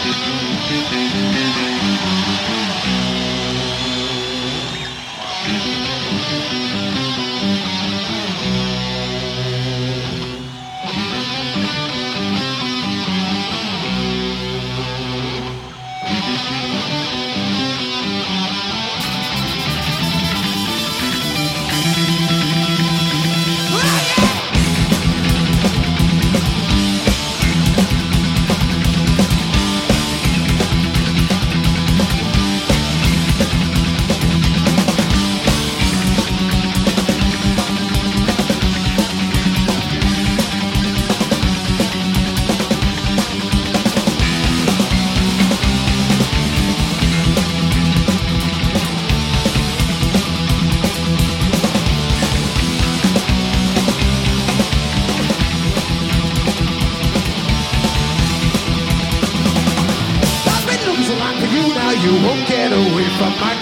You won't get away from my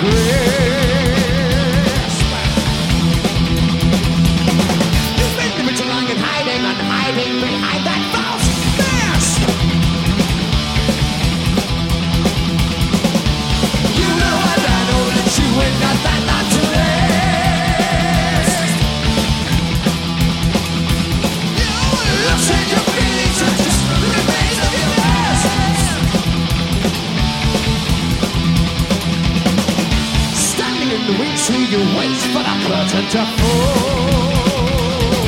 grasp. You've been living too long and hiding behind that false mask. You know what, I know that you ain't got that lot to last. You looks and your feelings are just the remains of your past. In the wings till you wait for the curtain to fall.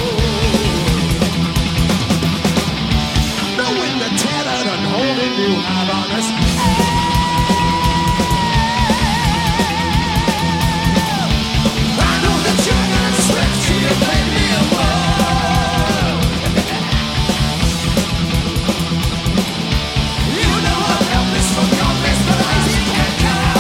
Knowing the tattered and holding you have on us. I know that you're gonna stretch till you play me a world. You know I'm helpless from your best, but I can't count.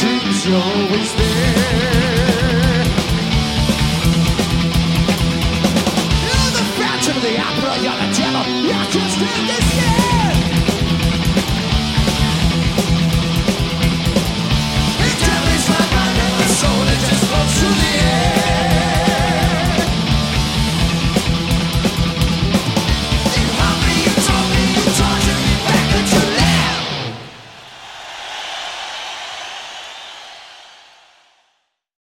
seems always there. You're the phantom of the opera, you're the devil, you're just in the sky.